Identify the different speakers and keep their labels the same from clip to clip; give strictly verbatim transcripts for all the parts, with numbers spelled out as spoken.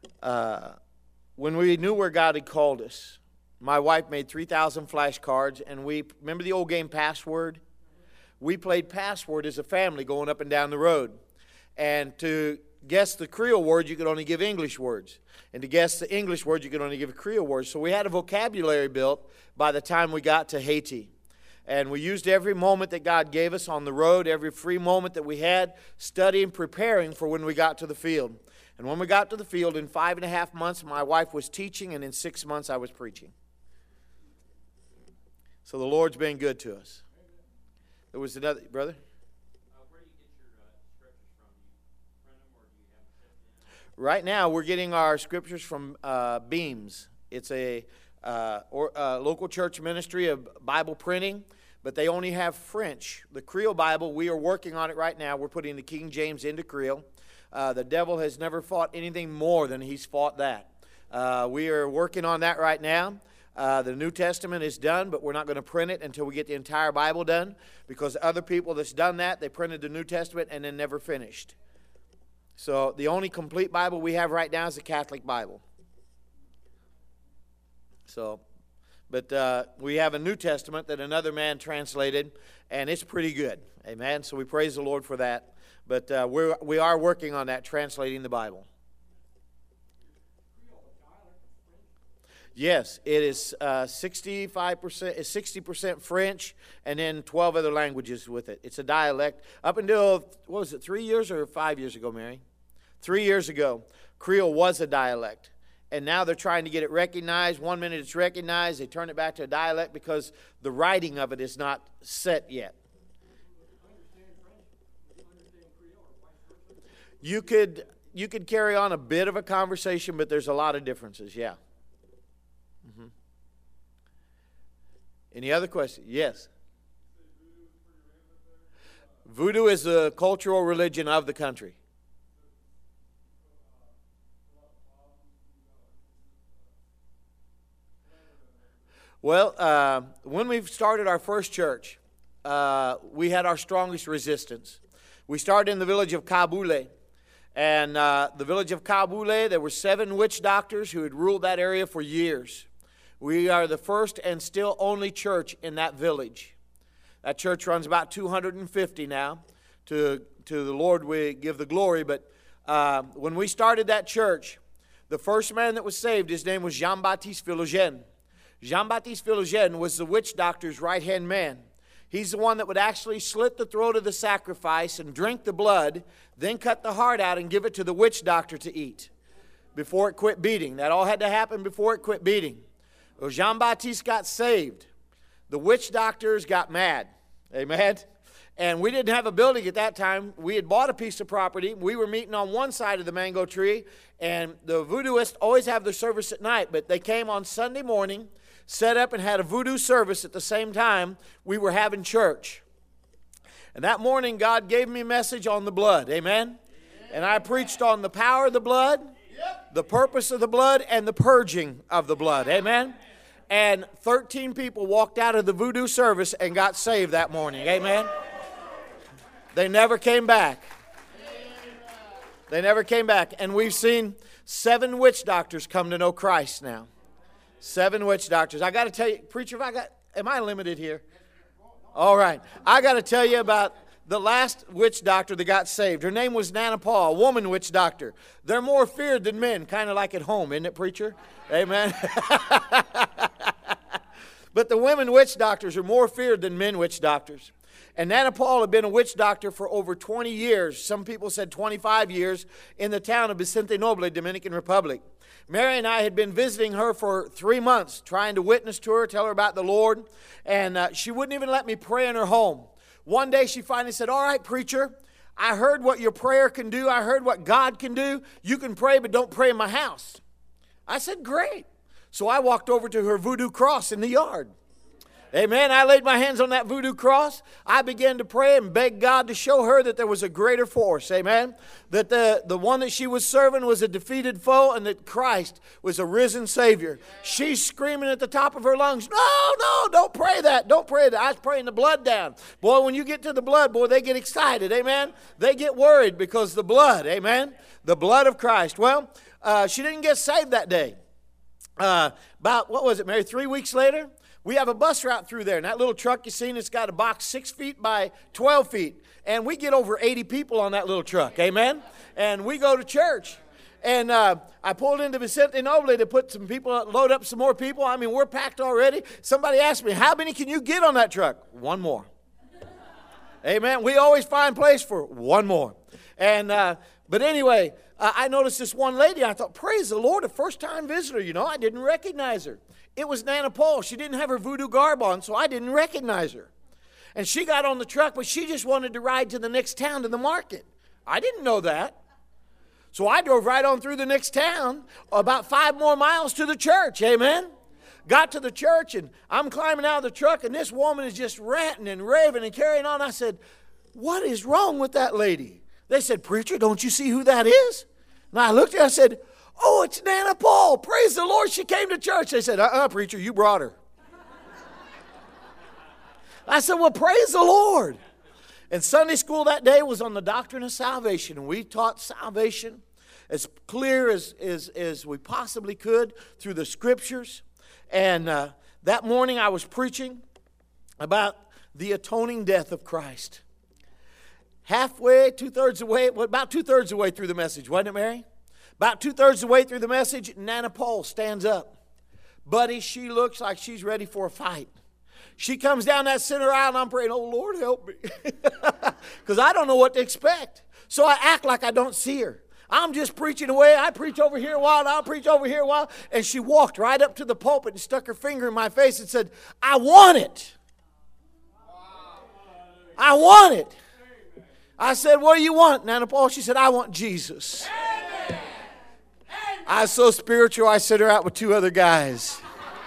Speaker 1: uh, when we knew where God had called us, my wife made three thousand flashcards, and we, remember the old game Password? We played Password as a family going up and down the road. And to guess the Creole word, you could only give English words. And to guess the English word, you could only give Creole words. So we had a vocabulary built by the time we got to Haiti. And we used every moment that God gave us on the road, every free moment that we had, studying, preparing for when we got to the field. And when we got to the field, in five and a half months, my wife was teaching, and in six months, I was preaching. So the Lord's been good to us. There was another, brother?
Speaker 2: Uh, where do you get your uh, scriptures from? Do you print them, or do you have them set down?
Speaker 1: Right now, we're getting our scriptures from uh, Beams. It's a uh, or, uh, local church ministry of Bible printing, but they only have French. The Creole Bible, we are working on it right now. We're putting the King James into Creole. Uh, the devil has never fought anything more than he's fought that. Uh, we are working on that right now. Uh, the New Testament is done, but we're not going to print it until we get the entire Bible done, because other people that's done that, they printed the New Testament and then never finished. So the only complete Bible we have right now is the Catholic Bible. So, but uh, we have a New Testament that another man translated, and it's pretty good. Amen. So we praise the Lord for that. But uh, we're, we are working on that, translating the Bible. Yes, it is uh, sixty-five percent, it's sixty percent French, and then twelve other languages with it. It's a dialect. Up until, what was it, three years or five years ago, Mary? Three years ago, Creole was a dialect. And now they're trying to get it recognized. One minute it's recognized, they turn it back to a dialect because the writing of it is not set yet. You could, you could carry on a bit of a conversation, but there's a lot of differences, yeah. Mm-hmm. Any other questions? Yes. Voodoo is the cultural religion of the country. Well, uh, when we started our first church, uh, we had our strongest resistance. We started in the village of Kaboulé. And uh, the village of Kaboulé, there were seven witch doctors who had ruled that area for years. We are the first and still only church in that village. That church runs about two hundred fifty now. To, to the Lord we give the glory. But uh, when we started that church, the first man that was saved, his name was Jean-Baptiste Philogène. Jean-Baptiste Philogène was the witch doctor's right-hand man. He's the one that would actually slit the throat of the sacrifice and drink the blood, then cut the heart out and give it to the witch doctor to eat before it quit beating. That all had to happen before it quit beating. Well, Jean-Baptiste got saved. The witch doctors got mad. Amen? And we didn't have a building at that time. We had bought a piece of property. We were meeting on one side of the mango tree, and the voodooists always have their service at night, but they came on Sunday morning, set up and had a voodoo service at the same time we were having church. And that morning, God gave me a message on the blood. Amen? And I preached on the power of the blood, the purpose of the blood, and the purging of the blood. Amen? And thirteen people walked out of the voodoo service and got saved that morning. Amen? They never came back. They never came back. And we've seen seven witch doctors come to know Christ now. Seven witch doctors. I got to tell you, preacher, if I got, am I limited here? All right. I got to tell you about the last witch doctor that got saved. Her name was Nana Paul, a woman witch doctor. They're more feared than men, kind of like at home, isn't it, preacher? Amen. But the women witch doctors are more feared than men witch doctors. And Nana Paul had been a witch doctor for over twenty years. Some people said twenty-five years in the town of Vicente Noble, Dominican Republic. Mary and I had been visiting her for three months, trying to witness to her, tell her about the Lord. And uh, she wouldn't even let me pray in her home. One day she finally said, all right, preacher, I heard what your prayer can do. I heard what God can do. You can pray, but don't pray in my house. I said, great. So I walked over to her voodoo cross in the yard. Amen. I laid my hands on that voodoo cross. I began to pray and beg God to show her that there was a greater force. Amen. That the, the one that she was serving was a defeated foe and that Christ was a risen Savior. She's screaming at the top of her lungs, no, no, don't pray that. Don't pray that. I was praying the blood down. Boy, when you get to the blood, boy, they get excited. Amen. They get worried because the blood. Amen. The blood of Christ. Well, uh, she didn't get saved that day. Uh, about, what was it, Mary, three weeks later? We have a bus route through there, and that little truck you seen, it's got a box six feet by twelve feet. And we get over eighty people on that little truck, amen? And we go to church. And uh, I pulled into Vicente Noble to put some people, load up some more people. I mean, we're packed already. Somebody asked me, how many can you get on that truck? One more. Amen. We always find place for one more. And uh, but anyway, uh, I noticed this one lady. I thought, praise the Lord, a first-time visitor. You know, I didn't recognize her. It was Nana Paul. She didn't have her voodoo garb on, so I didn't recognize her. And she got on the truck, but she just wanted to ride to the next town to the market. I didn't know that. So I drove right on through the next town, about five more miles to the church, amen? Got to the church, and I'm climbing out of the truck, and this woman is just ranting and raving and carrying on. I said, what is wrong with that lady? They said, preacher, don't you see who that is? And I looked at her, I said, oh, it's Nana Paul. Praise the Lord, she came to church. They said, uh-uh, preacher, you brought her. I said, well, praise the Lord. And Sunday school that day was on the doctrine of salvation, and we taught salvation as clear as, as, as we possibly could through the scriptures. And uh, that morning I was preaching about the atoning death of Christ. Halfway, two-thirds of the way, well, about two-thirds of the way through the message, wasn't it, Mary? About two-thirds of the way through the message, Nana Paul stands up. Buddy, she looks like she's ready for a fight. She comes down that center aisle, and I'm praying, oh, Lord, help me. Because I don't know what to expect. So I act like I don't see her. I'm just preaching away. I preach over here a while, and I'll preach over here a while. And she walked right up to the pulpit and stuck her finger in my face and said, I want it. I want it. I said, what do you want, Nana Paul? She said, I want Jesus. I was so spiritual, I sent her out with two other guys.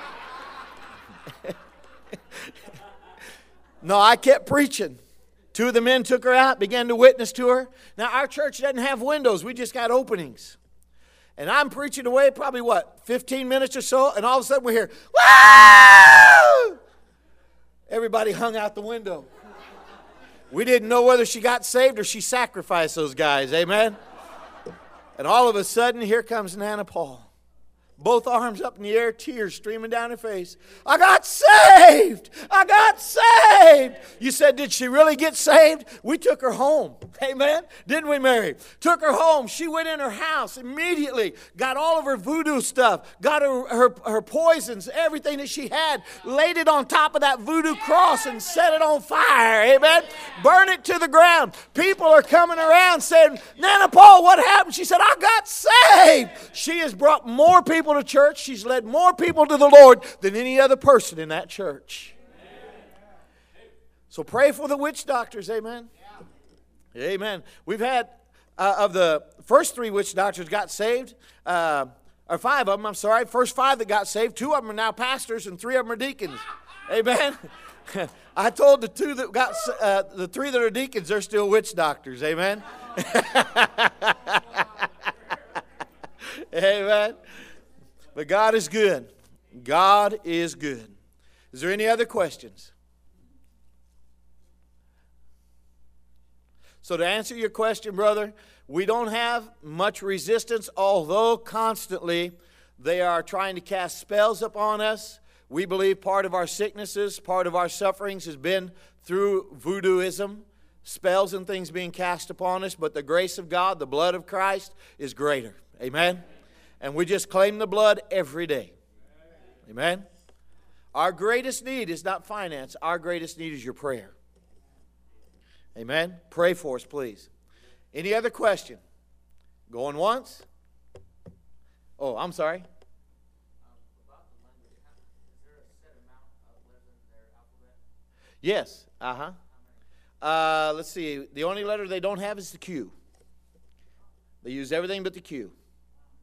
Speaker 1: No, I kept preaching. Two of the men took her out, began to witness to her. Now, our church doesn't have windows. We just got openings. And I'm preaching away probably, what, fifteen minutes or so, and all of a sudden we hear, woo! Everybody hung out the window. We didn't know whether she got saved or she sacrificed those guys, amen? And all of a sudden, here comes Nana Paul. Both arms up in the air, tears streaming down her face. I got saved! I got saved! You said, did she really get saved? We took her home. Amen? Didn't we, Mary? Took her home. She went in her house immediately, got all of her voodoo stuff, got her, her, her poisons, everything that she had, laid it on top of that voodoo cross and set it on fire. Amen? Burn it to the ground. People are coming around saying, Nana Paul, what happened? She said, I got saved. She has brought more people to church. She's led more people to the Lord than any other person in that church. So pray for the witch doctors, amen? Amen. We've had, uh, of the first three witch doctors got saved, uh, or five of them, I'm sorry, first five that got saved, two of them are now pastors and three of them are deacons. Amen? I told the two that got, uh, the three that are deacons, they're still witch doctors, amen? Amen. But God is good. God is good. Is there any other questions? So to answer your question, brother, we don't have much resistance, although constantly they are trying to cast spells upon us. We believe part of our sicknesses, part of our sufferings has been through voodooism, spells and things being cast upon us, but the grace of God, the blood of Christ is greater. Amen? And we just claim the blood every day. Amen? Our greatest need is not finance. Our greatest need is your prayer. Amen? Pray for us, please. Any other question? Going once? Oh, I'm sorry. Yes. Uh-huh. Uh, let's see. The only letter they don't have is the Q. They use everything but the Q.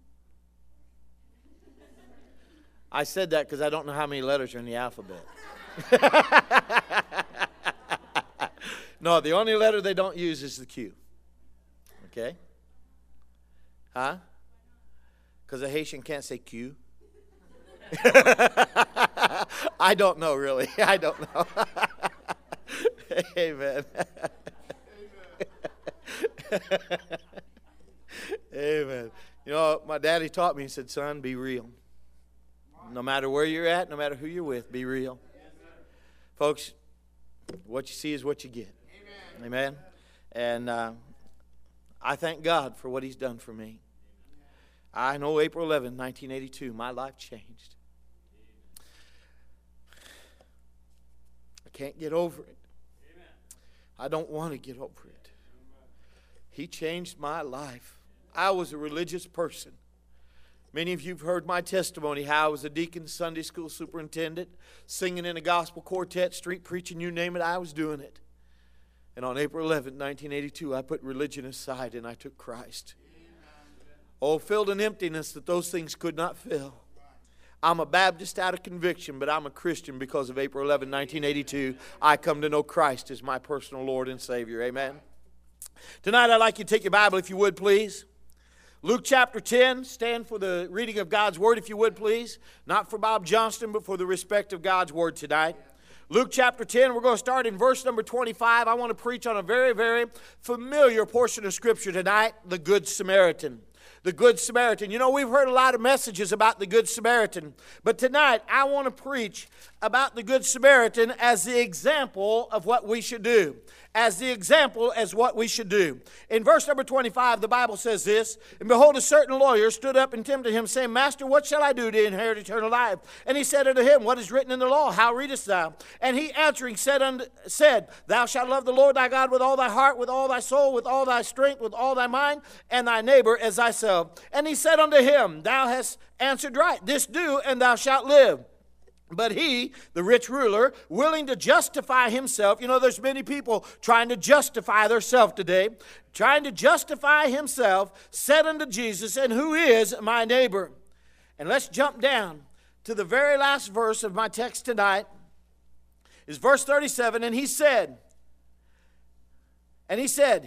Speaker 1: I said that because I don't know how many letters are in the alphabet. No, the only letter they don't use is the Q. Okay? Huh? Because a Haitian can't say Q. I don't know, really. I don't know. Amen. Amen. You know, my daddy taught me, he said, son, be real. No matter where you're at, no matter who you're with, be real. Folks, what you see is what you get. Amen. Amen. And uh, I thank God for what He's done for me. I know April eleventh, nineteen eighty-two, my life changed. I can't get over it. I don't want to get over it. He changed my life. I was a religious person. Many of you have heard my testimony, how I was a deacon, Sunday school superintendent, singing in a gospel quartet, street preaching, you name it, I was doing it. And on April eleventh, nineteen eighty-two, I put religion aside and I took Christ. Oh, filled an emptiness that those things could not fill. I'm a Baptist out of conviction, but I'm a Christian because of April eleventh, nineteen eighty-two. I come to know Christ as my personal Lord and Savior. Amen. Tonight I'd like you to take your Bible, if you would, please. Luke chapter ten, stand for the reading of God's Word, if you would, please. Not for Bob Johnston, but for the respect of God's Word tonight. Luke chapter ten, we're going to start in verse number twenty-five. I want to preach on a very, very familiar portion of Scripture tonight, the Good Samaritan. The Good Samaritan. You know, we've heard a lot of messages about the Good Samaritan, but tonight I want to preach about the Good Samaritan as the example of what we should do. As the example as what we should do. In verse number twenty-five, the Bible says this, and behold, a certain lawyer stood up and tempted him, saying, Master, what shall I do to inherit eternal life? And he said unto him, What is written in the law? How readest thou? And he answering said, unto, said, Thou shalt love the Lord thy God with all thy heart, with all thy soul, with all thy strength, with all thy mind, and thy neighbor as thyself. And he said unto him, Thou hast answered right. This do, and thou shalt live. But he, the rich ruler, willing to justify himself, you know, there's many people trying to justify themselves today, trying to justify himself, said unto Jesus, And who is my neighbor? And let's jump down to the very last verse of my text tonight, is verse thirty-seven, and he said, and he said,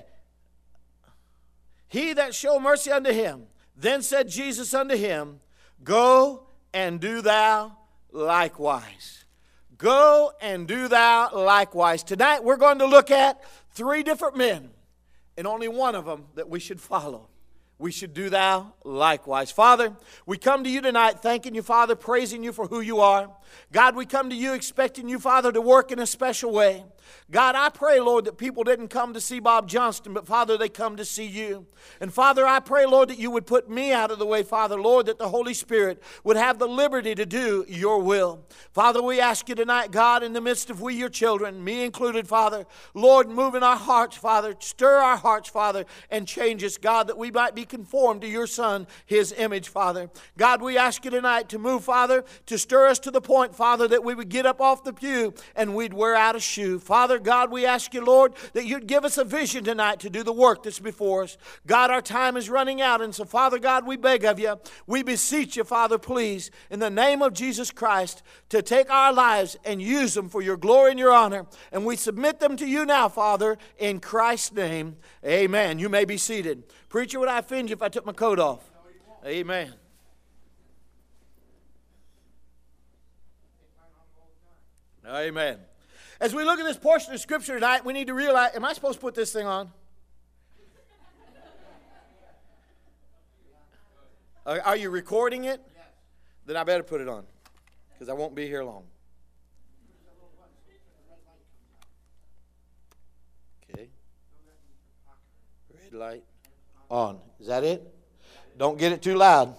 Speaker 1: He that show mercy unto him, then said Jesus unto him, Go and do thou likewise. Go and do thou likewise. Tonight we're going to look at three different men, and only one of them that we should follow. We should do thou likewise. Father, we come to you tonight thanking you, Father, praising you for who you are. God, we come to you expecting you, Father, to work in a special way. God, I pray, Lord, that people didn't come to see Bob Johnston, but, Father, they come to see you. And, Father, I pray, Lord, that you would put me out of the way, Father, Lord, that the Holy Spirit would have the liberty to do your will. Father, we ask you tonight, God, in the midst of we, your children, me included, Father, Lord, move in our hearts, Father, stir our hearts, Father, and change us, God, that we might be conformed to your Son, his image, Father. God, we ask you tonight to move, Father, to stir us to the point, Father, that we would get up off the pew and we'd wear out a shoe. Father, God, we ask you, Lord, that you'd give us a vision tonight to do the work that's before us. God, our time is running out, and so, Father God, we beg of you, we beseech you, Father, please, in the name of Jesus Christ, to take our lives and use them for your glory and your honor. And we submit them to you now, Father, in Christ's name. Amen. You may be seated. Preacher, would I offend you if I took my coat off? Amen. Amen. As we look at this portion of Scripture tonight, we need to realize, am I supposed to put this thing on? Are, are you recording it? Then I better put it on, because I won't be here long. Okay. Red light on. Is that it? Don't get it too loud.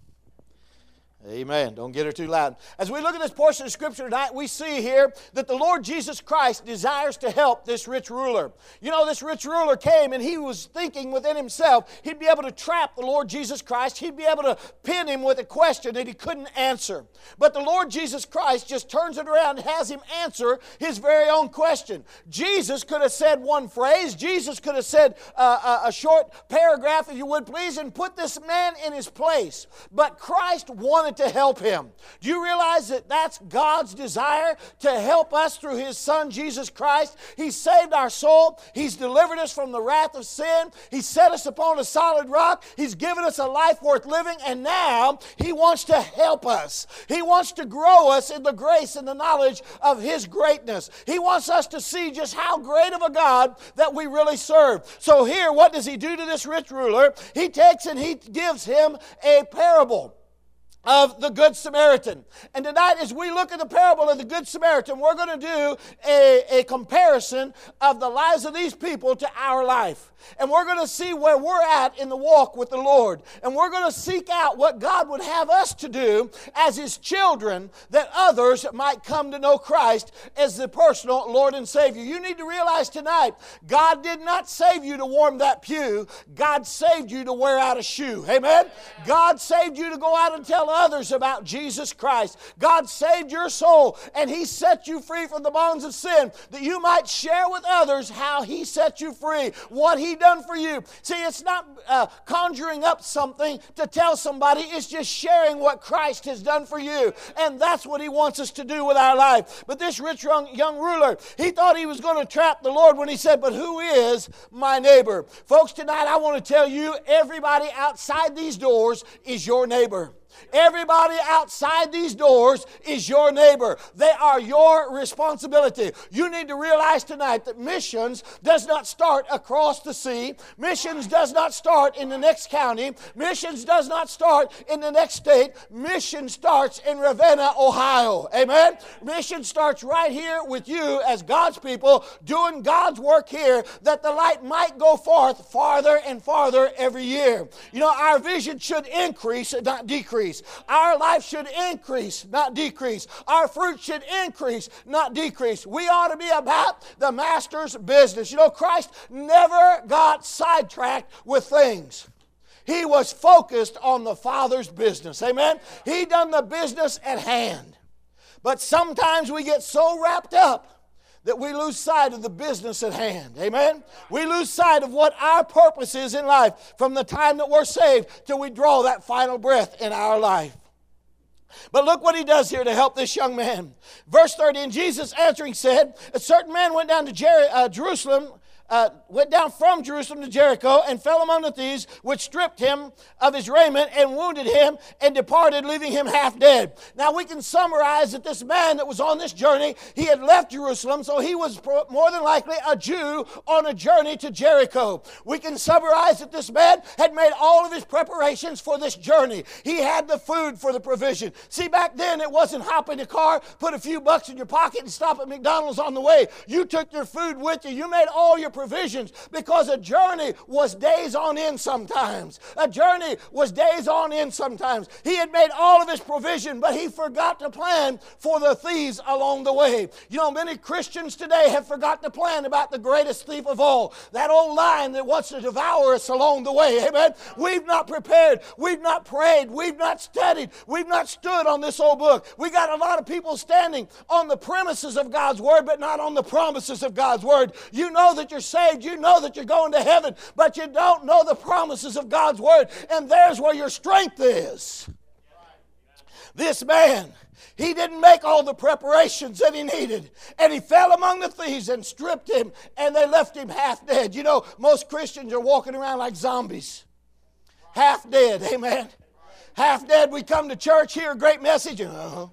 Speaker 1: Amen. Don't get her too loud. As we look at this portion of Scripture tonight, we see here that the Lord Jesus Christ desires to help this rich ruler. You know, this rich ruler came and he was thinking within himself he'd be able to trap the Lord Jesus Christ. He'd be able to pin him with a question that he couldn't answer. But the Lord Jesus Christ just turns it around and has him answer his very own question. Jesus could have said one phrase. Jesus could have said uh, a, a short paragraph, if you would please, and put this man in his place. But Christ wanted wanted to help him. Do you realize that that's God's desire, to help us through His Son, Jesus Christ? He saved our soul. He's delivered us from the wrath of sin. He set us upon a solid rock. He's given us a life worth living, and now He wants to help us. He wants to grow us in the grace and the knowledge of His greatness. He wants us to see just how great of a God that we really serve. So here, what does He do to this rich ruler? He takes and He gives him a parable of the Good Samaritan. And tonight, as we look at the parable of the Good Samaritan, we're going to do a, a comparison of the lives of these people to our life. And we're going to see where we're at in the walk with the Lord. And we're going to seek out what God would have us to do as His children, that others might come to know Christ as the personal Lord and Savior. You need to realize tonight, God did not save you to warm that pew. God saved you to wear out a shoe. Amen? God saved you to go out and tell others about Jesus Christ. God saved your soul, and He set you free from the bonds of sin, that you might share with others how He set you free, what He done for you. See, it's not uh, conjuring up something to tell somebody. It's just sharing what Christ has done for you. And that's what He wants us to do with our life. But this rich young, young ruler, he thought he was going to trap the Lord when he said, but who is my neighbor? Folks, tonight I want to tell you, everybody outside these doors is your neighbor. Everybody outside these doors is your neighbor. They are your responsibility. You need to realize tonight that missions does not start across the sea. Missions does not start in the next county. Missions does not start in the next state. Mission starts in Ravenna, Ohio. Amen? Mission starts right here with you as God's people doing God's work here, that the light might go forth farther and farther every year. You know, our vision should increase, not decrease. Our life should increase, not decrease. Our fruit should increase, not decrease. We ought to be about the Master's business. You know, Christ never got sidetracked with things. He was focused on the Father's business. Amen? He done the business at hand. But sometimes we get so wrapped up that we lose sight of the business at hand. Amen? We lose sight of what our purpose is in life from the time that we're saved till we draw that final breath in our life. But look what He does here to help this young man. Verse thirty, and Jesus answering said, a certain man went down to Jer- uh, Jerusalem, Uh, went down from Jerusalem to Jericho and fell among the thieves, which stripped him of his raiment and wounded him and departed, leaving him half dead. Now we can summarize that this man that was on this journey, he had left Jerusalem, so he was more than likely a Jew on a journey to Jericho. We can summarize that this man had made all of his preparations for this journey. He had the food for the provision. See, back then it wasn't hop in the car, put a few bucks in your pocket and stop at McDonald's on the way. You took your food with you. You made all your provisions, because a journey was days on end sometimes. A journey was days on end sometimes. He had made all of his provision, but he forgot to plan for the thieves along the way. You know, many Christians today have forgotten to plan about the greatest thief of all, that old lion that wants to devour us along the way. Amen? We've not prepared. We've not prayed. We've not studied. We've not stood on this old book. We got a lot of people standing on the premises of God's Word, but not on the promises of God's Word. You know that you're saved, you know that you're going to heaven, but you don't know the promises of God's Word, and there's where your strength is. This man, he didn't make all the preparations that he needed, and he fell among the thieves and stripped him, and they left him half dead. You know, most Christians are walking around like zombies, half dead. Amen? Half dead. We come to church, hear a great message, and uh-huh,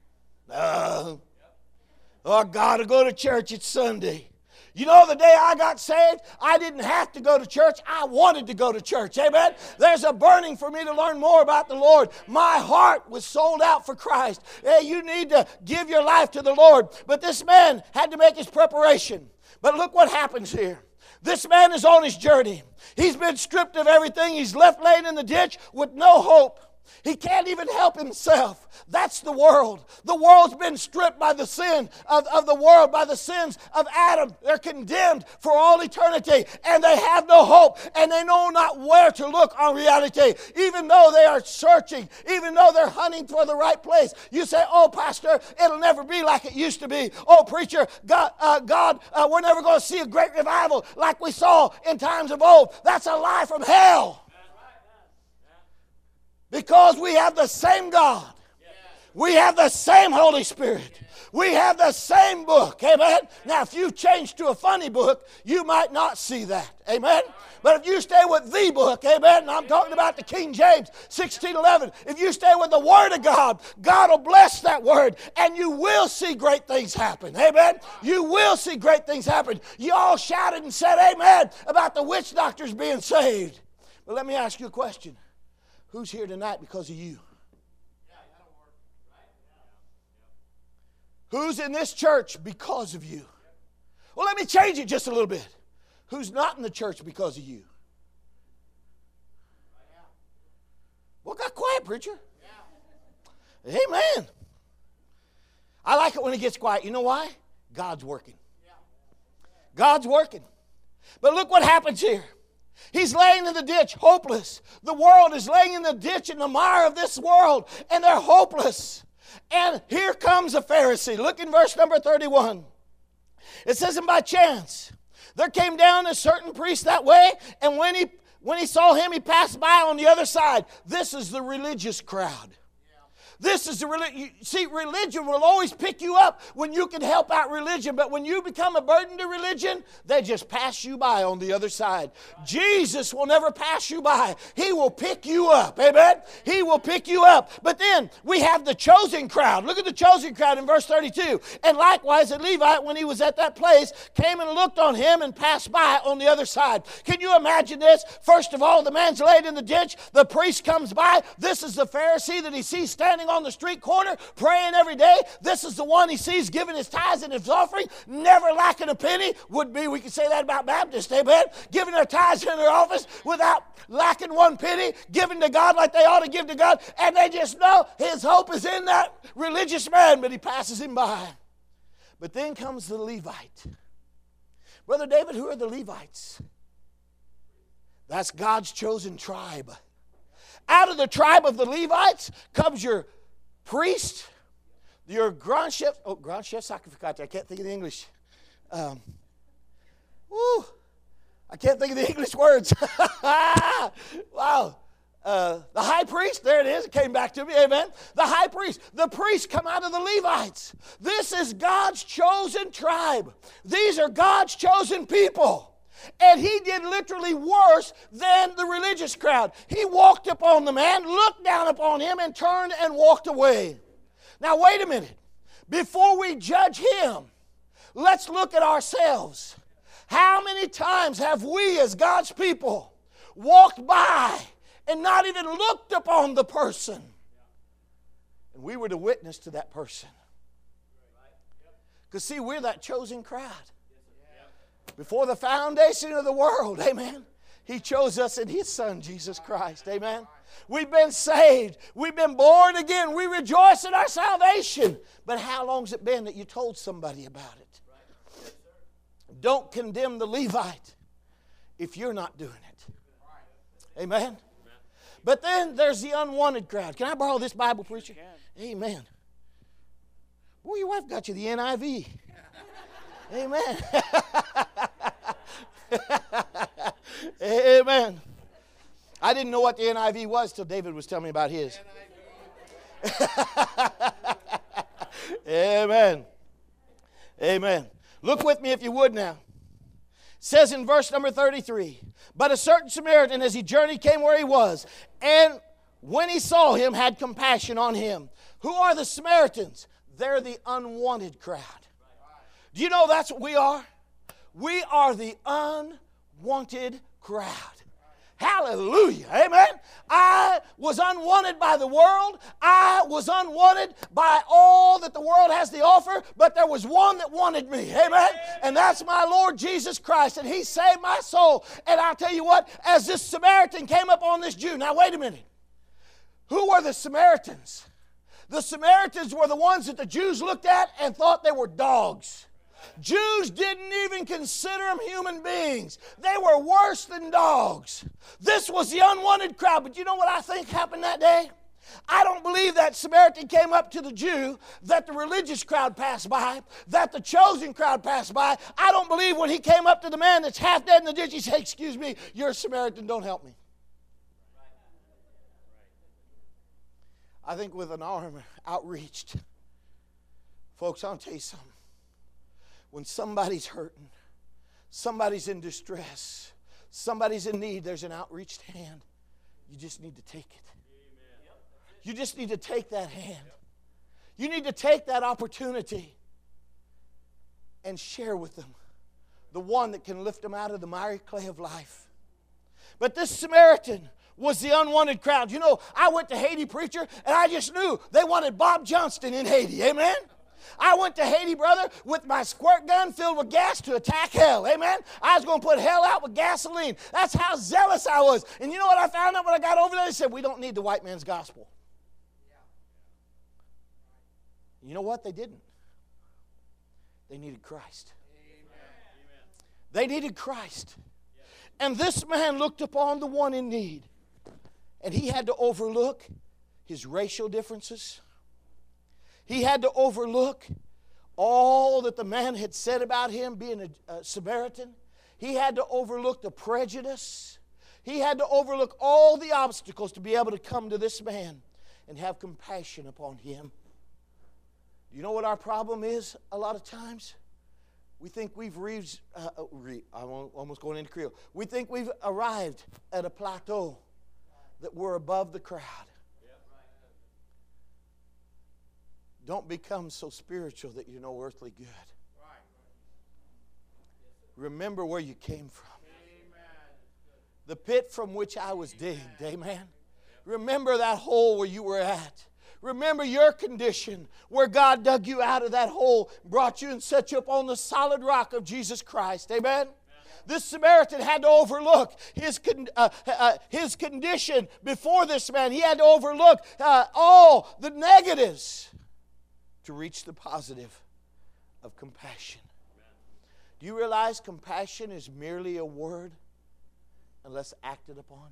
Speaker 1: uh, oh, I got to go to church, it's Sunday. You know, the day I got saved, I didn't have to go to church. I wanted to go to church. Amen? There's a burning for me to learn more about the Lord. My heart was sold out for Christ. Hey, you need to give your life to the Lord. But this man had to make his preparation. But look what happens here. This man is on his journey. He's been stripped of everything. He's left laying in the ditch with no hope. He can't even help himself. That's the world. The world's been stripped by the sin of, of the world, by the sins of Adam. They're condemned for all eternity, and they have no hope, and they know not where to look on reality, even though they are searching, even though they're hunting for the right place. You say, oh, pastor, it'll never be like it used to be. Oh, preacher, God, uh, God uh, we're never going to see a great revival like we saw in times of old. That's a lie from hell.
Speaker 3: Because we have the same God. We have the same Holy Spirit. We have the same book. Amen. Now, if you change to a funny book, you might not see that. Amen. But if you stay with the book, amen, and I'm talking about the King James sixteen eleven, if you stay with the Word of God, God will bless that Word, and you will see great things happen. Amen. You will see great things happen. You all shouted and said amen about the witch doctors being saved. But let me ask you a question. Who's here tonight because of you? Who's in this church because of you? Well, let me change it just a little bit. Who's not in the church because of you? Well, got quiet, preacher. Amen. I like it when it gets quiet. You know why? God's working. God's working. But look what happens here. He's laying in the ditch, hopeless. The world is laying in the ditch in the mire of this world, and they're hopeless. And here comes a Pharisee. Look in verse number thirty-one. It says, and by chance, there came down a certain priest that way, and when he, when he saw him, he passed by on the other side. This is the religious crowd. This is the religion. See, religion will always pick you up when you can help out religion. But when you become a burden to religion, they just pass you by on the other side. Jesus will never pass you by. He will pick you up. Amen? He will pick you up. But then we have the chosen crowd. Look at the chosen crowd in verse thirty-two. And likewise, a Levite, when he was at that place, came and looked on him and passed by on the other side. Can you imagine this? First of all, the man's laid in the ditch. The priest comes by. This is the Pharisee that he sees standing on the street corner praying every day. This is the one he sees giving his tithes and his offering, never lacking a penny. Would be, we could say that about Baptists, amen? Giving their tithes in their office without lacking one penny, giving to God like they ought to give to God, and they just know his hope is in that religious man, but he passes him by. But then comes the Levite. Brother David, who are the Levites? That's God's chosen tribe. Out of the tribe of the Levites comes your priest, your grand chef, oh, grand chef sacrificate, I can't think of the English. Um, woo, I can't think of the English words. Wow. Uh, the high priest, there it is, it came back to me, amen. The high priest, the priests come out of the Levites. This is God's chosen tribe. These are God's chosen people. And he did literally worse than the religious crowd. He walked upon the man, looked down upon him, and turned and walked away. Now, wait a minute. Before we judge him, let's look at ourselves. How many times have we as God's people walked by and not even looked upon the person? And we were to witness to that person. Because, see, we're that chosen crowd. Before the foundation of the world, amen, he chose us in his Son, Jesus Christ, amen. We've been saved. We've been born again. We rejoice in our salvation. But how long's it been that you told somebody about it? Don't condemn the Levite if you're not doing it. Amen. But then there's the unwanted crowd. Can I borrow this Bible, preacher? Amen. Boy, your wife got you the N I V. Amen. Amen. I didn't know what the N I V was till David was telling me about his. Amen. Amen. Look with me if you would now. It says in verse number thirty-three, but a certain Samaritan as he journeyed came where he was, and when he saw him had compassion on him. Who are the Samaritans? They're the unwanted crowd. Do you know that's what we are? We are the unwanted crowd. Hallelujah. Amen. I was unwanted by the world. I was unwanted by all that the world has to offer, but there was one that wanted me. Amen. And that's my Lord Jesus Christ, and he saved my soul. And I'll tell you what, as this Samaritan came up on this Jew, now wait a minute. Who were the Samaritans? The Samaritans were the ones that the Jews looked at and thought they were dogs. Jews didn't even consider them human beings. They were worse than dogs. This was the unwanted crowd. But you know what I think happened that day? I don't believe that Samaritan came up to the Jew, that the religious crowd passed by, that the chosen crowd passed by. I don't believe when he came up to the man that's half dead in the ditch, he said, excuse me, you're a Samaritan, don't help me. I think with an arm outreached. Folks, I'll tell you something. When somebody's hurting, somebody's in distress, somebody's in need, there's an outreached hand. You just need to take it. You just need to take that hand. You need to take that opportunity and share with them the one that can lift them out of the miry clay of life. But this Samaritan was the unwanted crowd. You know, I went to Haiti, preacher, and I just knew they wanted Bob Johnston in Haiti. Amen? I went to Haiti, brother, with my squirt gun filled with gas to attack hell. Amen? I was going to put hell out with gasoline. That's how zealous I was. And you know what I found out when I got over there? They said, we don't need the white man's gospel. You know what? They didn't. They needed Christ. Amen. They needed Christ. And this man looked upon the one in need. And he had to overlook his racial differences. He had to overlook all that the man had said about him being a, a Samaritan. He had to overlook the prejudice. He had to overlook all the obstacles to be able to come to this man and have compassion upon him. Do you know what our problem is a lot of times? We think we've reached, uh, re, I'm almost going into Creole. We think we've arrived at a plateau that we're above the crowd. Don't become so spiritual that you're no earthly good. Remember where you came from. The pit from which I was digged. Amen. Remember that hole where you were at. Remember your condition where God dug you out of that hole, brought you and set you up on the solid rock of Jesus Christ. Amen? Amen. This Samaritan had to overlook his, con- uh, uh, his condition before this man. He had to overlook uh, all the negatives to reach the positive of compassion. Amen. Do you realize compassion is merely a word unless acted upon?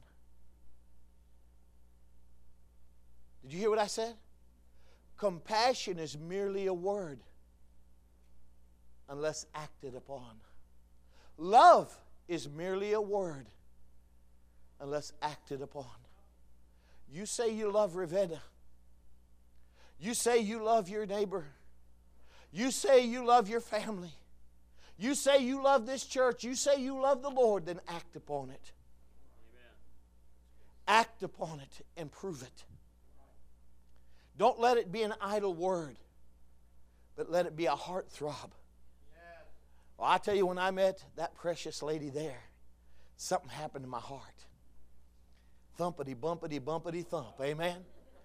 Speaker 3: Did you hear what I said? Compassion is merely a word unless acted upon. Love is merely a word unless acted upon. You say you love Ravenna. You say you love your neighbor. You say you love your family. You say you love this church. You say you love the Lord, then act upon it. Amen. Act upon it and prove it. Don't let it be an idle word, but let it be a heart throb. Well, I tell you, when I met that precious lady there, something happened to my heart. Thumpity, bumpity, bumpity, thump. Amen?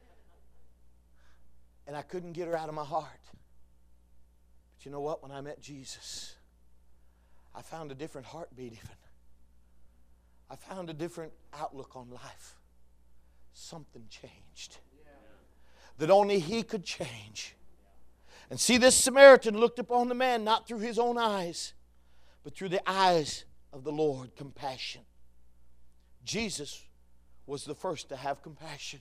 Speaker 3: And I couldn't get her out of my heart. But you know what? When I met Jesus, I found a different heartbeat even. I found a different outlook on life. Something changed that only He could change. And see, this Samaritan looked upon the man not through his own eyes, but through the eyes of the Lord, compassion. Jesus was the first to have compassion.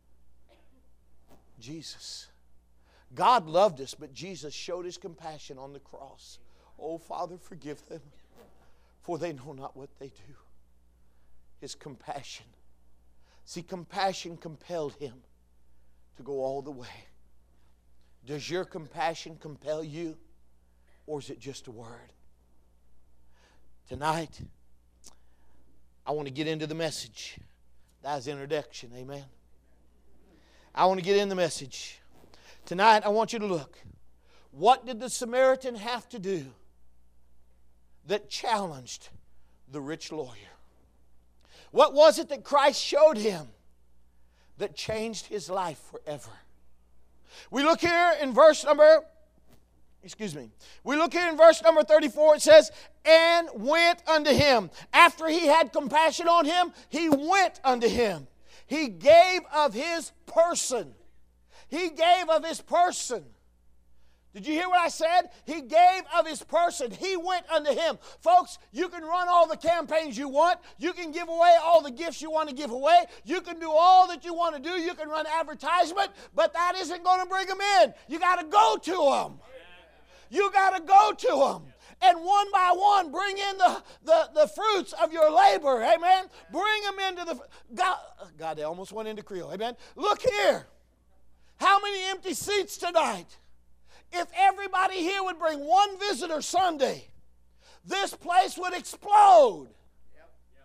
Speaker 3: Jesus. God loved us, but Jesus showed His compassion on the cross. Oh, Father, forgive them, for they know not what they do. His compassion. See, compassion compelled Him to go all the way. Does your compassion compel you, or is it just a word? Tonight, I want to get into the message. That's the introduction, amen? I want to get in the message. Tonight, I want you to look. What did the Samaritan have to do that challenged the rich lawyer? What was it that Christ showed him that changed his life forever? We look here in verse number, excuse me, we look here in verse number thirty-four, it says, and went unto him. After he had compassion on him, he went unto him. He gave of his person. He gave of his person. Did you hear what I said? He gave of his person. He went unto him. Folks, you can run all the campaigns you want. You can give away all the gifts you want to give away. You can do all that you want to do. You can run advertisement, but that isn't going to bring them in. You got to go to them. You got to go to them. And one by one, bring in the, the, the fruits of your labor. Amen. Bring them into the... God, God, they almost went into Creole. Amen. Look here. How many empty seats tonight? If everybody here would bring one visitor Sunday, this place would explode.
Speaker 2: Yep. Yep.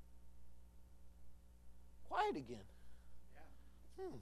Speaker 3: Quiet again. Hmm.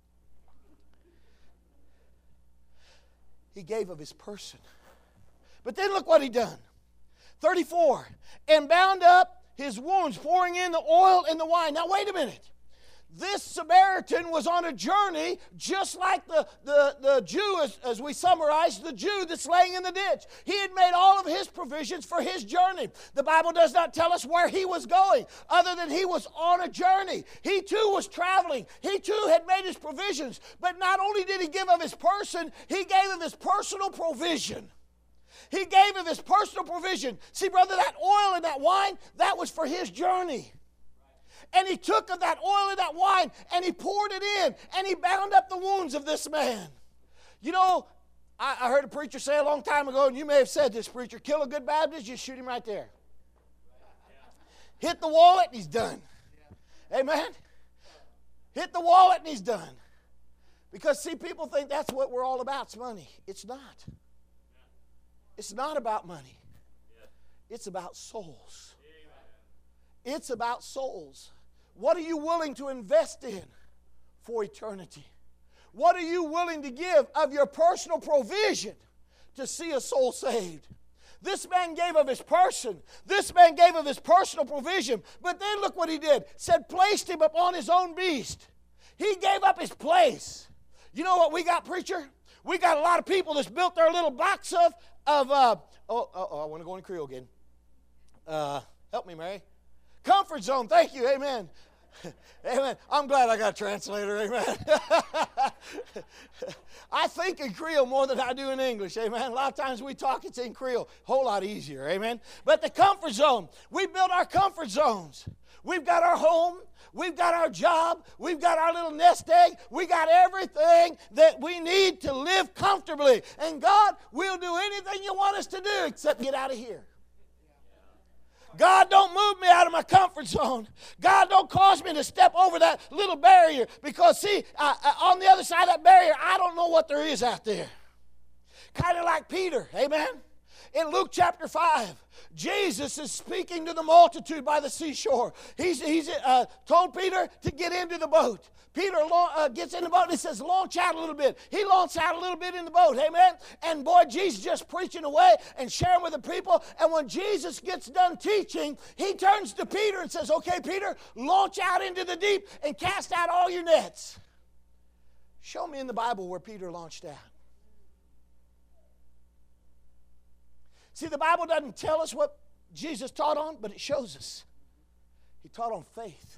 Speaker 3: He gave of his person. But then look what he done. thirty-four. And bound up his wounds, pouring in the oil and the wine. Now wait a minute. This Samaritan was on a journey just like the, the, the Jew, as, as we summarized, the Jew that's laying in the ditch. He had made all of his provisions for his journey. The Bible does not tell us where he was going, other than he was on a journey. He too was traveling. He too had made his provisions. But not only did he give of his person, he gave of his personal provision. He gave of his personal provision. See, brother, that oil and that wine, that was for his journey. And he took of that oil and that wine, and he poured it in, and he bound up the wounds of this man. You know, I, I heard a preacher say a long time ago, and you may have said this, preacher, kill a good Baptist, just shoot him right there. Hit the wallet, and he's done. Amen? Hit the wallet, and he's done. Because, see, people think that's what we're all about, it's money. It's not. It's not about money. It's about souls. It's about souls. What are you willing to invest in for eternity? What are you willing to give of your personal provision to see a soul saved? This man gave of his person. This man gave of his personal provision. But then look what he did. Said, placed him upon his own beast. He gave up his place. You know what we got, preacher? We got a lot of people that's built their little box of, of uh, oh, oh, oh, I want to go in Creole again. Uh, help me, Mary. Comfort zone, thank you, amen. Amen. I'm glad I got a translator, amen. I think in Creole more than I do in English, amen. A lot of times we talk, it's in Creole, a whole lot easier, amen. But the comfort zone, we built our comfort zones. We've got our home, we've got our job, we've got our little nest egg, we got everything that we need to live comfortably. And God, we'll do anything you want us to do except get out of here. God, don't move me out of my comfort zone. God, don't cause me to step over that little barrier, because, see, uh, uh, on the other side of that barrier, I don't know what there is out there. Kind of like Peter, amen? In Luke chapter five, Jesus is speaking to the multitude by the seashore. He's, he's uh, told Peter to get into the boat. Peter uh, gets in the boat and he says, launch out a little bit. He launched out a little bit in the boat, amen? And boy, Jesus just preaching away and sharing with the people. And when Jesus gets done teaching, he turns to Peter and says, okay, Peter, launch out into the deep and cast out all your nets. Show me in the Bible where Peter launched out. See, the Bible doesn't tell us what Jesus taught on, but it shows us. He taught on faith.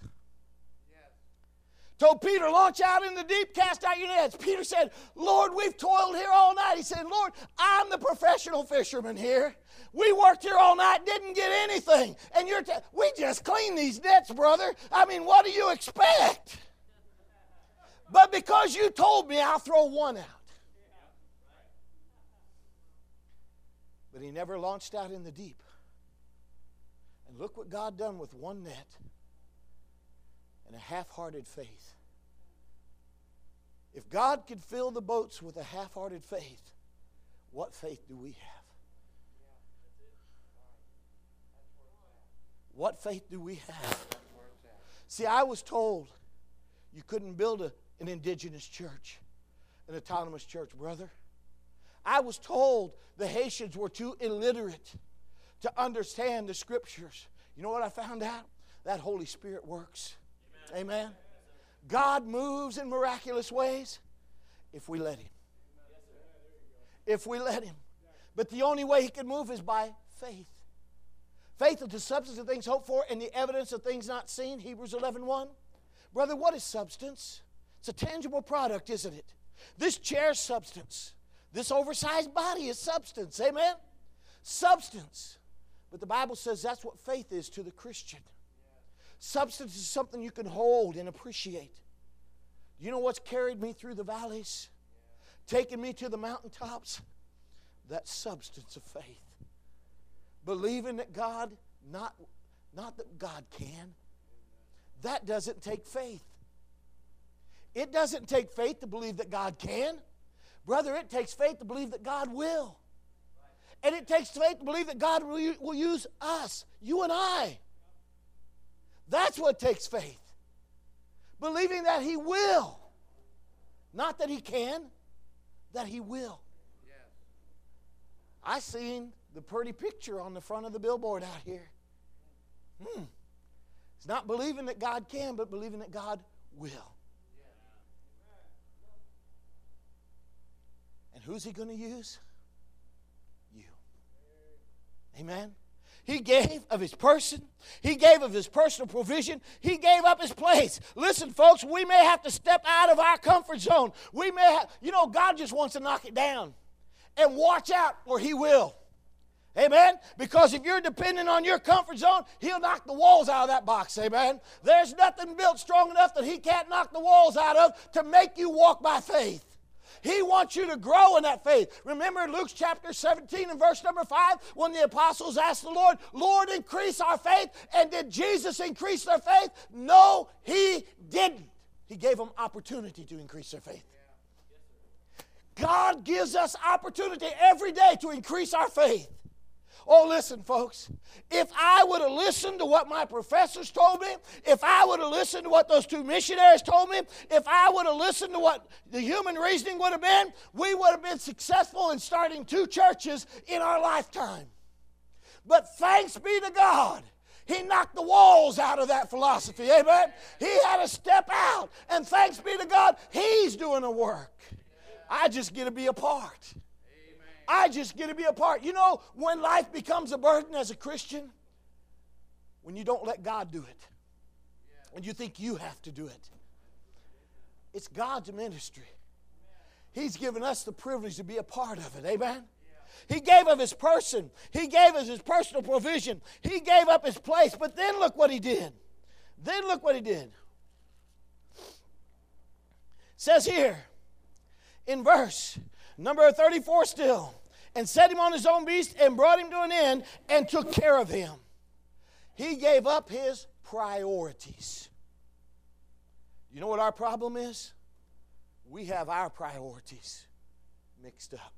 Speaker 3: Told Peter, launch out in the deep, cast out your nets. Peter said, Lord, we've toiled here all night. He said, Lord, I'm the professional fisherman here. We worked here all night, didn't get anything. And you're t- we just cleaned these nets, brother. I mean, what do you expect? But because you told me, I'll throw one out. But he never launched out in the deep. And look what God done with one net and a half-hearted faith. If God could fill the boats with a half-hearted faith, what faith do we have? What faith do we have? See, I was told you couldn't build a, an indigenous church, an autonomous church, brother. I was told the Haitians were too illiterate to understand the Scriptures. You know what I found out? That Holy Spirit works. Amen. Amen. God moves in miraculous ways if we let Him. If we let Him. But the only way He can move is by faith. Faith is the substance of things hoped for and the evidence of things not seen. Hebrews eleven one. Brother, what is substance? It's a tangible product, isn't it? This chair's substance. This oversized body is substance. Amen? Substance. But the Bible says that's what faith is to the Christian. Substance is something you can hold and appreciate. You know what's carried me through the valleys? Taken me to the mountaintops? That substance of faith. Believing that God, not, not that God can. That doesn't take faith. It doesn't take faith to believe that God can. Brother, it takes faith to believe that God will. And it takes faith to believe that God will, will use us, you and I. That's what takes faith. Believing that He will. Not that He can, that He will. I seen the pretty picture on the front of the billboard out here. Hmm. It's not believing that God can, but believing that God will. And who's He going to use? You. Amen. He gave of His person. He gave of His personal provision. He gave up His place. Listen, folks, we may have to step out of our comfort zone. We may have, you know, God just wants to knock it down. And watch out, or He will. Amen? Because if you're dependent on your comfort zone, He'll knock the walls out of that box. Amen? There's nothing built strong enough that He can't knock the walls out of to make you walk by faith. He wants you to grow in that faith. Remember Luke chapter seventeen and verse number five when the apostles asked the Lord, Lord, increase our faith. And did Jesus increase their faith? No, He didn't. He gave them opportunity to increase their faith. God gives us opportunity every day to increase our faith. Oh, listen, folks. If I would have listened to what my professors told me, if I would have listened to what those two missionaries told me, if I would have listened to what the human reasoning would have been, we would have been successful in starting two churches in our lifetime. But thanks be to God, He knocked the walls out of that philosophy. Amen? He had to step out. And thanks be to God, He's doing the work. I just get to be a part. I just get to be a part. You know, when life becomes a burden as a Christian, when you don't let God do it, when you think you have to do it, it's God's ministry. He's given us the privilege to be a part of it. Amen? He gave of His person. He gave us His personal provision. He gave up His place. But then look what He did. Then look what He did. It says here, in verse number thirty-four still, and set him on his own beast and brought him to an inn and took care of him. He gave up his priorities. You know what our problem is? We have our priorities mixed up.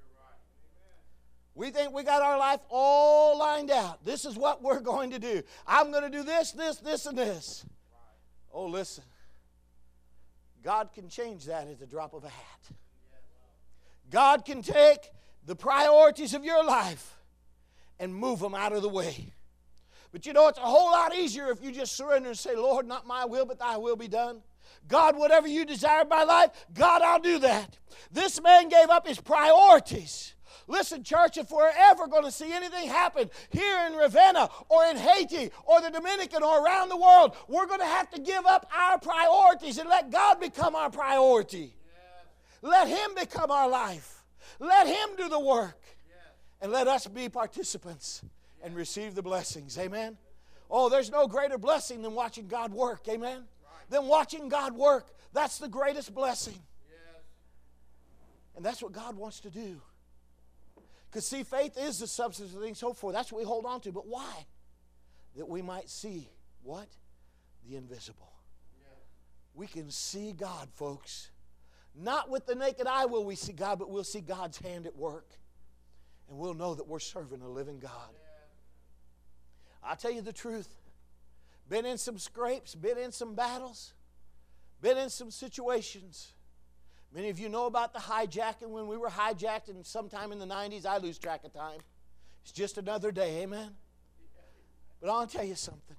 Speaker 3: We think we got our life all lined out. This is what we're going to do. I'm going to do this, this, this, and this. Oh, listen. God can change that at the drop of a hat. God can take the priorities of your life and move them out of the way. But you know, it's a whole lot easier if you just surrender and say, Lord, not my will, but Thy will be done. God, whatever You desire in my life, God, I'll do that. This man gave up his priorities. Listen, church, if we're ever going to see anything happen here in Ravenna or in Haiti or the Dominican or around the world, we're going to have to give up our priorities and let God become our priority. Yes. Let Him become our life. Let Him do the work. Yes. And let us be participants and receive the blessings. Amen? Oh, there's no greater blessing than watching God work. Amen? Right. Than watching God work. That's the greatest blessing. Yes. And that's what God wants to do. Because, see, faith is the substance of things hoped for. That's what we hold on to. But why? That we might see what? The invisible. Yeah. We can see God, folks. Not with the naked eye will we see God, but we'll see God's hand at work. And we'll know that we're serving a living God. Yeah. I'll tell you the truth. Been in some scrapes, been in some battles, been in some situations. Many of you know about the hijacking. When we were hijacked in sometime in the nineties, I lose track of time. It's just another day, amen? But I'll tell you something.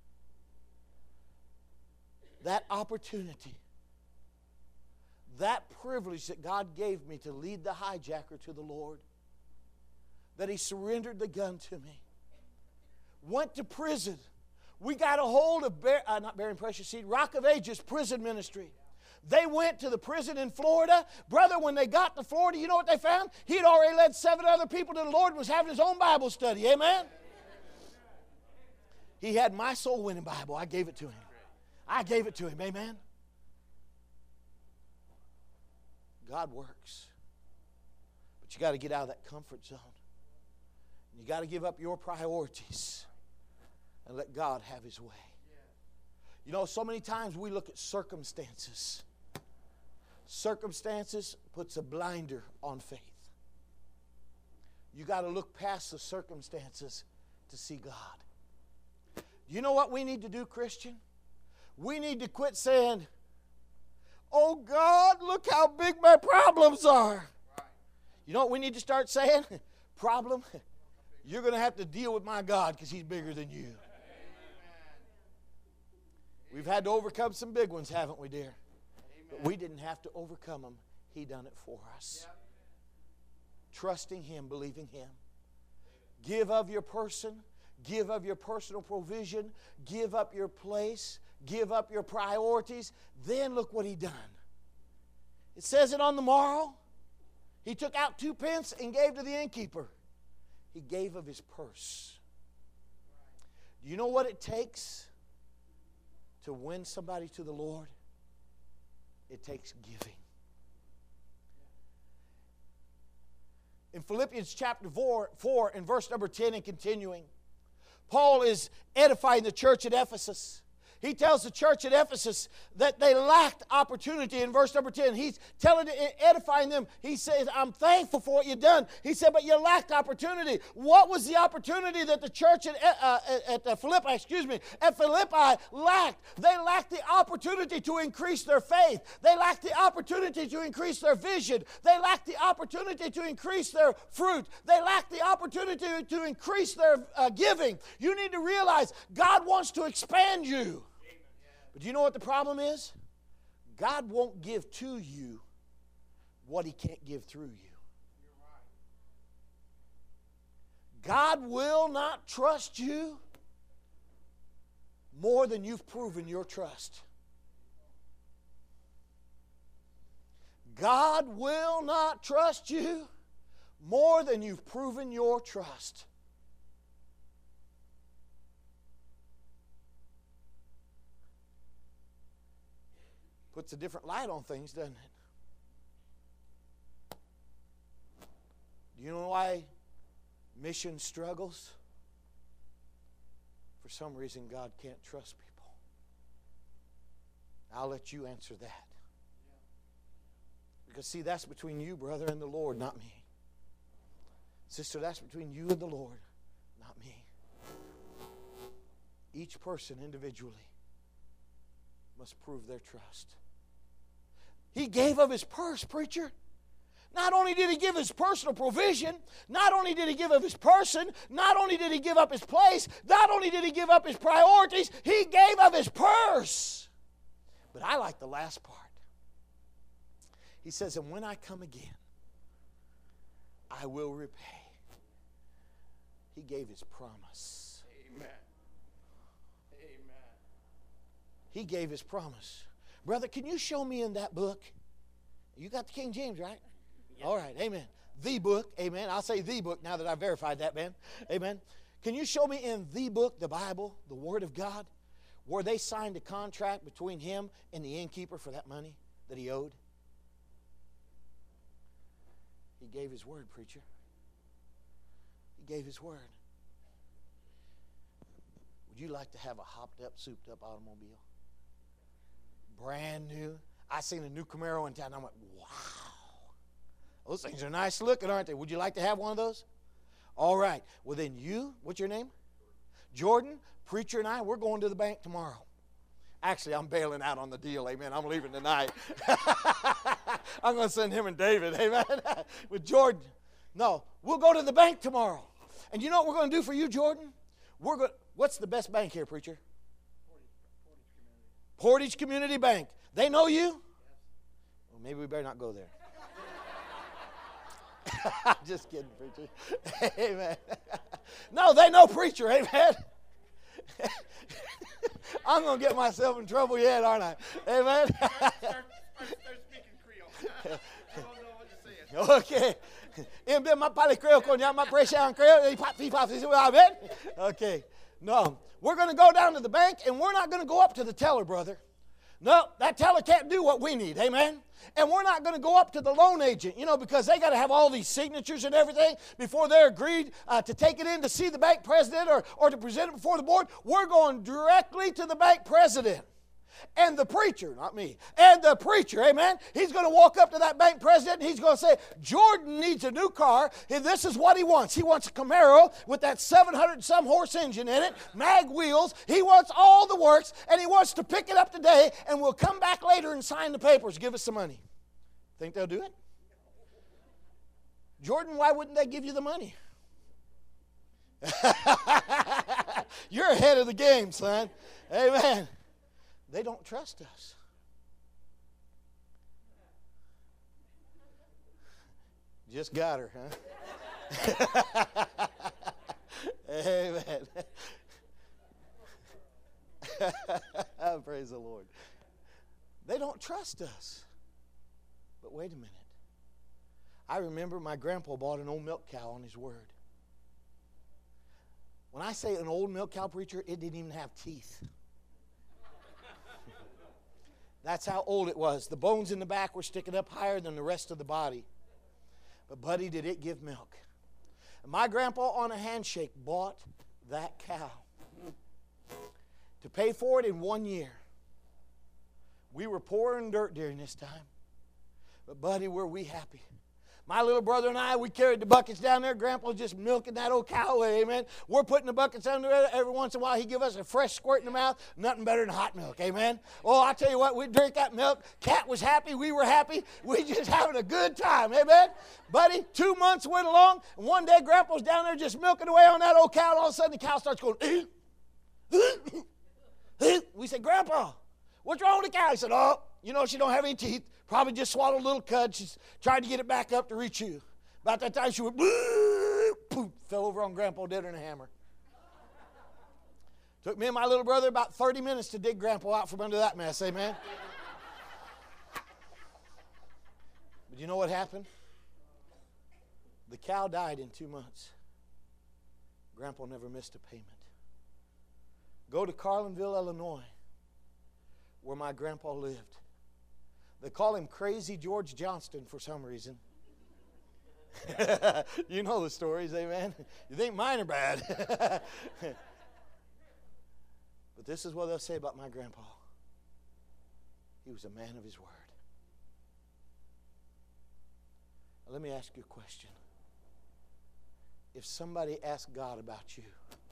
Speaker 3: That opportunity, that privilege that God gave me to lead the hijacker to the Lord, that He surrendered the gun to me, went to prison. We got a hold of, Bear, uh, not Bearing Precious Seed, Rock of Ages prison ministry. They went to the prison in Florida. Brother, when they got to Florida, you know what they found? He'd already led seven other people to the Lord and was having his own Bible study. Amen? He had my soul-winning Bible. I gave it to him. I gave it to him. Amen? God works. But you got to get out of that comfort zone. You got to give up your priorities and let God have His way. You know, so many times we look at circumstances Circumstances puts a blinder on faith. You got to look past the circumstances to see God. You know what we need to do, Christian? We need to quit saying, oh God, look how big my problems are. You know what we need to start saying? Problem, you're going to have to deal with my God because He's bigger than you. We've had to overcome some big ones, haven't we, dear? But we didn't have to overcome them. He done it for us. Trusting Him, believing Him. Give of your person. Give of your personal provision. Give up your place. Give up your priorities. Then look what He done. It says it on the morrow. He took out two pence and gave to the innkeeper. He gave of his purse. Do you know what it takes to win somebody to the Lord? It takes giving. In Philippians chapter four, four and verse number ten and continuing, Paul is edifying the church at Ephesus. He tells the church at Ephesus that they lacked opportunity in verse number ten. He's telling, edifying them. He says, I'm thankful for what you've done. He said, but you lacked opportunity. What was the opportunity that the church at, uh, at, at Philippi, excuse me, at Philippi lacked? They lacked the opportunity to increase their faith. They lacked the opportunity to increase their vision. They lacked the opportunity to increase their fruit. They lacked the opportunity to increase their uh, giving. You need to realize God wants to expand you. But do you know what the problem is? God won't give to you what He can't give through you. God will not trust you more than you've proven your trust. God will not trust you more than you've proven your trust. Puts a different light on things, doesn't it? Do you know why mission struggles? For some reason, God can't trust people. I'll let you answer that. Because, see, that's between you, brother, and the Lord, not me. Sister, that's between you and the Lord, not me. Each person individually must prove their trust. He gave of his purse, preacher. Not only did he give his personal provision, not only did he give of his person, not only did he give up his place, not only did he give up his priorities, he gave of his purse. But I like the last part. He says, and when I come again, I will repay. He gave his promise.
Speaker 4: Amen. Amen.
Speaker 3: He gave his promise. Brother, can you show me in that book? You got the King James, right? Yes. All right, amen. The book, amen. I'll say the book now that I've verified that, man. Amen. Can you show me in the book, the Bible, the Word of God, where they signed a contract between him and the innkeeper for that money that he owed? He gave his word, preacher. He gave his word. Would you like to have a hopped up, souped up automobile? Brand new. I seen a new Camaro in town. I went, wow. Those things are nice looking, aren't they? Would you like to have one of those? All right. Well, then you, what's your name? Jordan, preacher, and I, we're going to the bank tomorrow. Actually, I'm bailing out on the deal, amen. I'm leaving tonight. I'm going to send him and David, amen, with Jordan. No, we'll go to the bank tomorrow. And you know what we're going to do for you, Jordan? We're going. What's the best bank here, preacher? Portage Community Bank. They know you? Well, maybe we better not go there. I'm just kidding, preacher. Amen. No, they know preacher. Amen. I'm going to get myself in trouble yet, aren't I? Amen.
Speaker 4: Start, start, start speaking Creole. I don't know what you're saying.
Speaker 3: Okay. Em biết mắt Pali Creole, con nhá mắt Presian Creole, pop, pop, amen. Okay. No, we're going to go down to the bank, and we're not going to go up to the teller, brother. No, that teller can't do what we need, amen? And we're not going to go up to the loan agent, you know, because they got to have all these signatures and everything before they're agreed uh, to take it in to see the bank president or, or to present it before the board. We're going directly to the bank president. And the preacher, not me, and the preacher, amen, he's going to walk up to that bank president and he's going to say, Jordan needs a new car, and this is what he wants. He wants a Camaro with that seven hundred and some horse engine in it, mag wheels. He wants all the works, and he wants to pick it up today, and we'll come back later and sign the papers. Give us some money. Think they'll do it? Jordan, why wouldn't they give you the money? You're ahead of the game, son. Amen. They don't trust us. Just got her, huh? Amen. Praise the Lord. They don't trust us. But wait a minute. I remember my grandpa bought an old milk cow on his word. When I say an old milk cow, preacher, it didn't even have teeth. That's how old it was. The bones in the back were sticking up higher than the rest of the body. But, buddy, did it give milk. And my grandpa, on a handshake, bought that cow to pay for it in one year. We were poor and dirt during this time. But, buddy, were we happy. My little brother and I, we carried the buckets down there. Grandpa was just milking that old cow away, amen. We're putting the buckets under there. Every once in a while, he'd give us a fresh squirt in the mouth. Nothing better than hot milk, amen. Oh, I tell you what, we'd drink that milk. Cat was happy. We were happy. We just having a good time, amen. Buddy, two months went along, and one day Grandpa was down there just milking away on that old cow, and all of a sudden the cow starts going, we said, Grandpa, what's wrong with the cow? He said, oh, you know, she don't have any teeth. Probably just swallowed a little cud. She's trying to get it back up to rechew. About that time she went, poof, fell over on Grandpa, dead in a hammer. Took me and my little brother about thirty minutes to dig Grandpa out from under that mess, amen? But you know what happened? The cow died in two months. Grandpa never missed a payment. Go to Carlinville, Illinois, where my grandpa lived. They call him Crazy George Johnston for some reason. You know the stories, amen? You think mine are bad. But this is what they'll say about my grandpa. He was a man of his word. Now, let me ask you a question. If somebody asked God about you,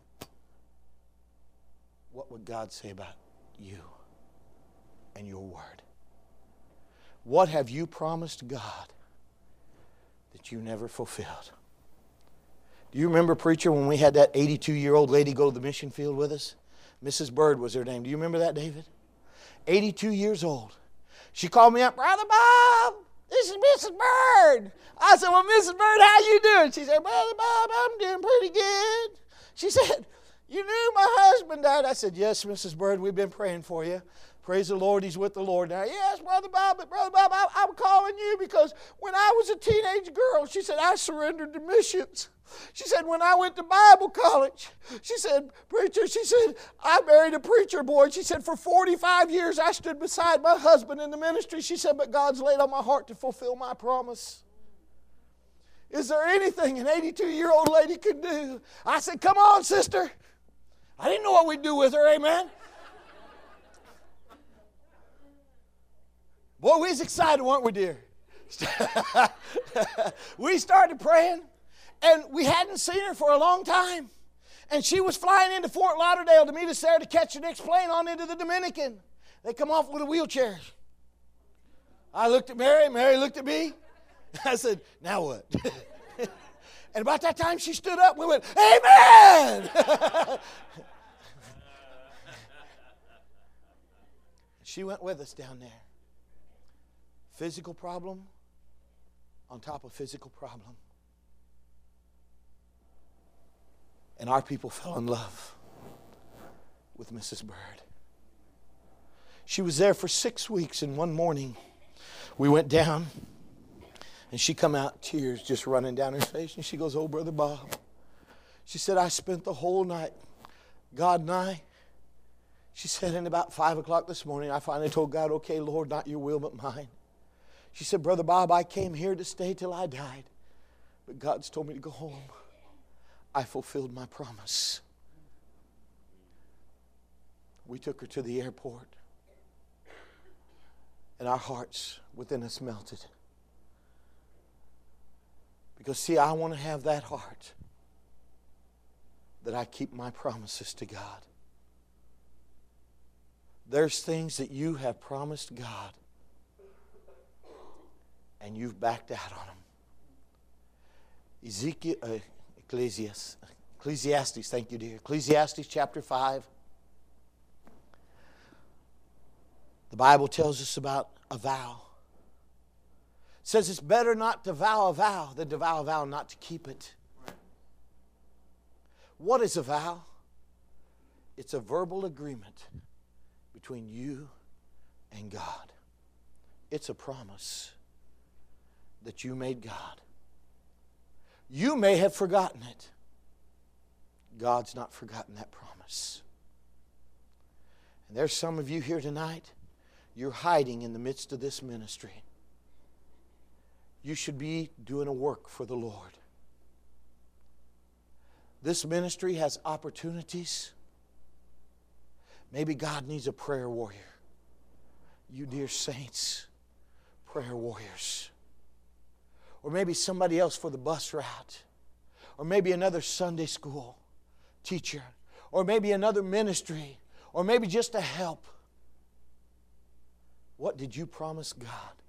Speaker 3: what would God say about you and your word? What have you promised God that you never fulfilled? Do you remember, preacher, when we had that eighty-two-year-old lady go to the mission field with us? Missus Bird was her name. Do you remember that, David? eighty-two years old. She called me up, Brother Bob, this is Missus Bird. I said, well, Missus Bird, how you doing? She said, Brother Bob, I'm doing pretty good. She said, you knew my husband died. I said, yes, Missus Bird, we've been praying for you. Praise the Lord, he's with the Lord now. Yes, Brother Bob, but Brother Bob, I, I'm calling you because when I was a teenage girl, she said, I surrendered to missions. She said, when I went to Bible college, she said, preacher, she said, I married a preacher boy. She said, for forty-five years, I stood beside my husband in the ministry. She said, but God's laid on my heart to fulfill my promise. Is there anything an eighty-two-year-old lady could do? I said, come on, sister. I didn't know what we'd do with her, amen. Boy, we was excited, weren't we, dear? We started praying, and we hadn't seen her for a long time. And she was flying into Fort Lauderdale to meet us there to catch the next plane on into the Dominican. They come off with a wheelchair. I looked at Mary, Mary looked at me. I said, now what? And about that time she stood up, we went, amen! She went with us down there. Physical problem on top of physical problem. And our people fell in love with Missus Bird. She was there for six weeks, and one morning we went down, and she come out, tears just running down her face, and she goes, oh, Brother Bob. She said, I spent the whole night, God and I. She said, and about five o'clock this morning, I finally told God, okay, Lord, not your will but mine. She said, Brother Bob, I came here to stay till I died, but God's told me to go home. I fulfilled my promise. We took her to the airport. and our hearts within us melted. Because, see, I want to have that heart that I keep my promises to God. There's things that you have promised God and you've backed out on them. Ezekiel, uh, Ecclesiastes, Ecclesiastes, thank you, dear. Ecclesiastes chapter five. The Bible tells us about a vow. It says it's better not to vow a vow than to vow a vow not to keep it. What is a vow? It's a verbal agreement between you and God. It's a promise that you made God. You may have forgotten it. God's not forgotten that promise. And there's some of you here tonight, you're hiding in the midst of this ministry. You should be doing a work for the Lord. This ministry has opportunities. Maybe God needs a prayer warrior. You dear saints, prayer warriors. Or maybe somebody else for the bus route. Or maybe another Sunday school teacher. Or maybe another ministry. Or maybe just a help. What did you promise God?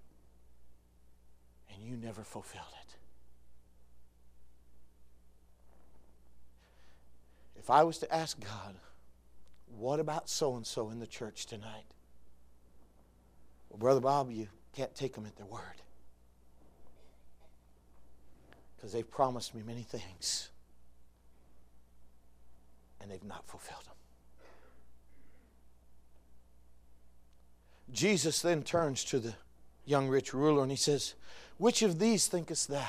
Speaker 3: And you never fulfilled it. If I was to ask God, what about so-and-so in the church tonight? Well, Brother Bob, you can't take them at their word. Because they've promised me many things. And they've not fulfilled them. Jesus then turns to the young rich ruler and he says, which of these thinkest thou?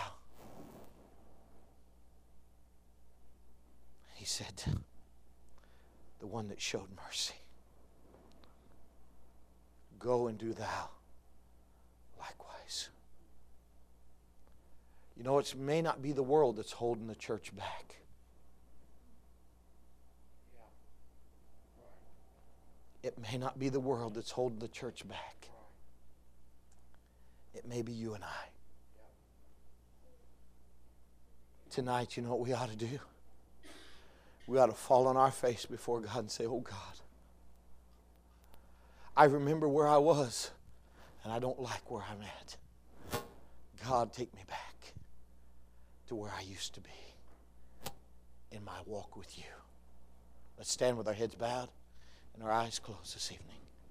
Speaker 3: He said, the one that showed mercy. Go and do thou likewise. You know, it may not be the world that's holding the church back. It may not be the world that's holding the church back. It may be you and I. Tonight, you know what we ought to do? We ought to fall on our face before God and say, oh God, I remember where I was and I don't like where I'm at. God, take me back to where I used to be in my walk with you. Let's stand with our heads bowed and our eyes closed this evening.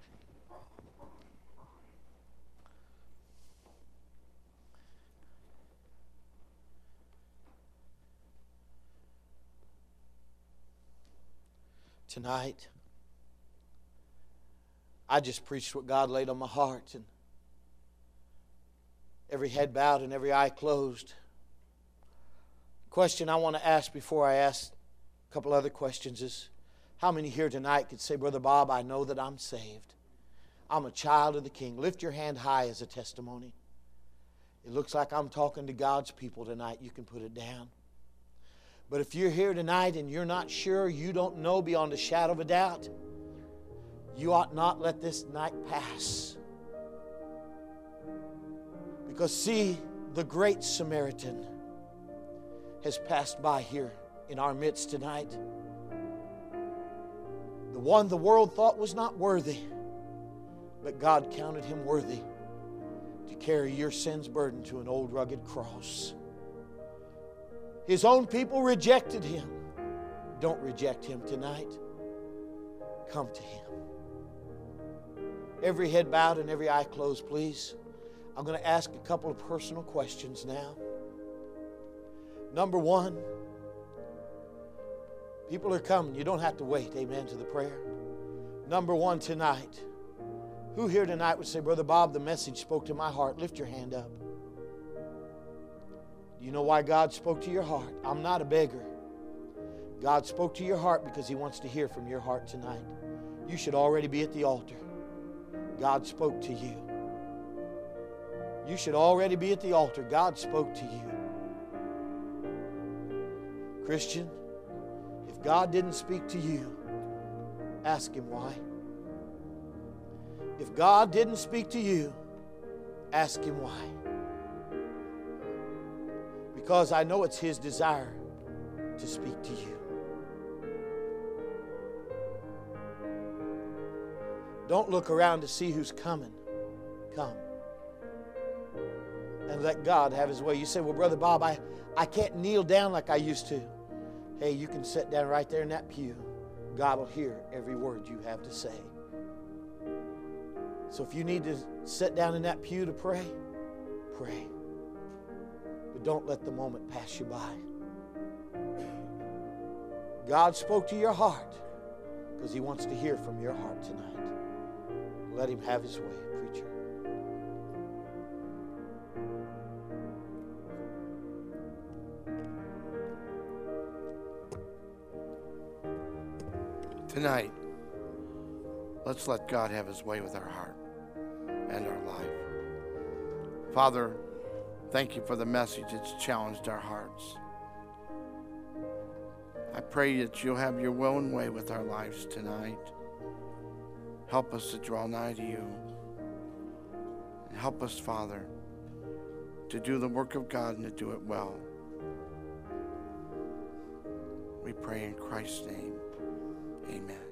Speaker 3: Tonight, I just preached what God laid on my heart, and every head bowed and every eye closed. Question I want to ask before I ask a couple other questions is, how many here tonight could say, Brother Bob, I know that I'm saved. I'm a child of the King. Lift your hand high as a testimony. It looks like I'm talking to God's people tonight. You can put it down. But if you're here tonight and you're not sure, you don't know beyond a shadow of a doubt, you ought not let this night pass. Because see, the great Samaritan has passed by here in our midst tonight. The one the world thought was not worthy, but God counted him worthy to carry your sin's burden to an old rugged cross. His own people rejected him. Don't reject him tonight. Come to him. Every head bowed and every eye closed, please. I'm going to ask a couple of personal questions now. Number one, people are coming. You don't have to wait, amen, to the prayer. Number one tonight. Who here tonight would say, Brother Bob, the message spoke to my heart? Lift your hand up. Do you know why God spoke to your heart? I'm not a beggar. God spoke to your heart because He wants to hear from your heart tonight. You should already be at the altar. God spoke to you. You should already be at the altar. God spoke to you. Christian, if God didn't speak to you, ask Him why. If God didn't speak to you, ask Him why. Because I know it's His desire to speak to you. Don't look around to see who's coming. Come. And let God have His way. You say, well, Brother Bob, I, I can't kneel down like I used to. Hey, you can sit down right there in that pew. God will hear every word you have to say. So if you need to sit down in that pew to pray, pray. But don't let the moment pass you by. God spoke to your heart because He wants to hear from your heart tonight. Let Him have His way, preacher.
Speaker 5: Tonight, let's let God have His way with our heart and our life. Father, thank you for the message that's challenged our hearts. I pray that you'll have your will and way with our lives tonight. Help us to draw nigh to you. And help us, Father, to do the work of God and to do it well. We pray in Christ's name. Amen.